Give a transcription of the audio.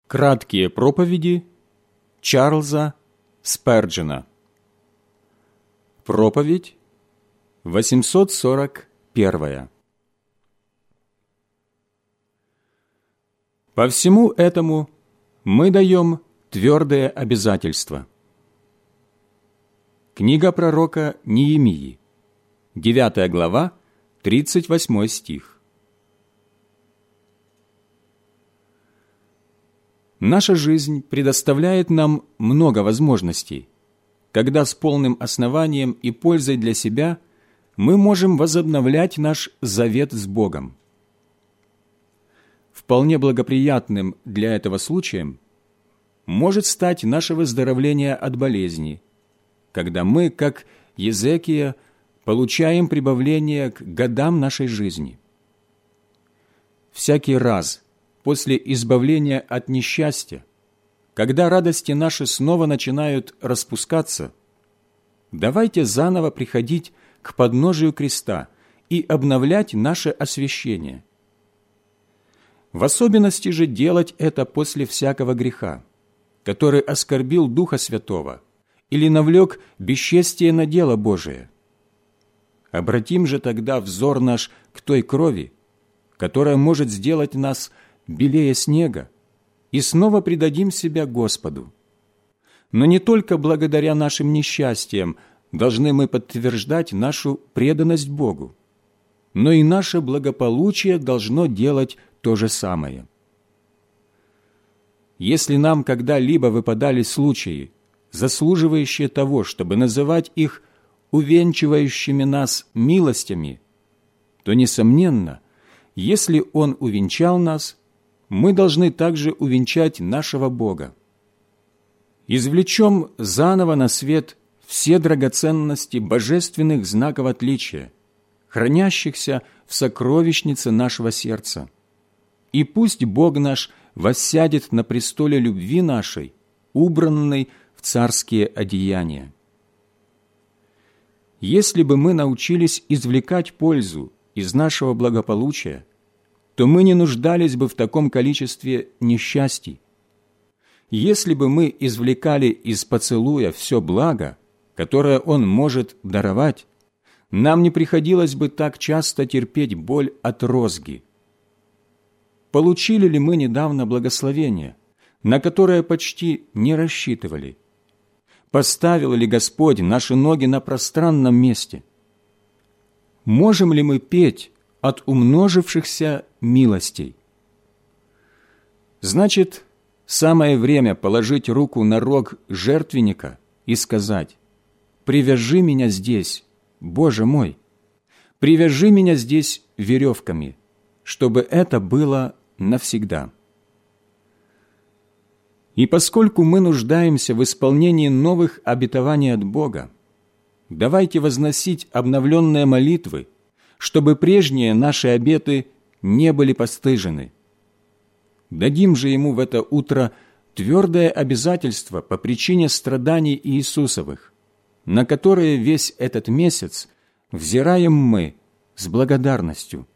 Краткие проповеди Чарльза Сперджена. Проповедь 841. По всему этому мы даем твердое обязательство. Книга пророка Неемии, 9 глава, 38 стих. Наша жизнь предоставляет нам много возможностей, когда с полным основанием и пользой для себя мы можем возобновлять наш завет с Богом. Вполне благоприятным для этого случаем может стать наше выздоровление от болезни, когда мы, как Езекия, получаем прибавление к годам нашей жизни. Всякий раз после избавления от несчастья, когда радости наши снова начинают распускаться, давайте заново приходить к подножию креста и обновлять наше освящение. В особенности же делать это после всякого греха, который оскорбил Духа Святого или навлек бесчестие на дело Божие. Обратим же тогда взор наш к той крови, которая может сделать нас белее снега, и снова предадим себя Господу. Но не только благодаря нашим несчастьям должны мы подтверждать нашу преданность Богу, но и наше благополучие должно делать то же самое. Если нам когда-либо выпадали случаи, заслуживающие того, чтобы называть их увенчивающими нас милостями, то, несомненно, если Он увенчал нас, мы должны также увенчать нашего Бога. Извлечем заново на свет все драгоценности божественных знаков отличия, хранящихся в сокровищнице нашего сердца. И пусть Бог наш воссядет на престоле любви нашей, убранной в царские одеяния. Если бы мы научились извлекать пользу из нашего благополучия, то мы не нуждались бы в таком количестве несчастий. Если бы мы извлекали из поцелуя все благо, которое он может даровать, нам не приходилось бы так часто терпеть боль от розги. Получили ли мы недавно благословение, на которое почти не рассчитывали? Поставил ли Господь наши ноги на пространном месте? Можем ли мы петь от умножившихся милостей? Значит, самое время положить руку на рог жертвенника и сказать: «Привяжи меня здесь, Боже мой, привяжи меня здесь веревками, чтобы это было навсегда». И поскольку мы нуждаемся в исполнении новых обетований от Бога, давайте возносить обновленные молитвы, чтобы прежние наши обеты не были постыжены. Дадим же Ему в это утро твердое обязательство по причине страданий Иисусовых, на которые весь этот месяц взираем мы с благодарностью.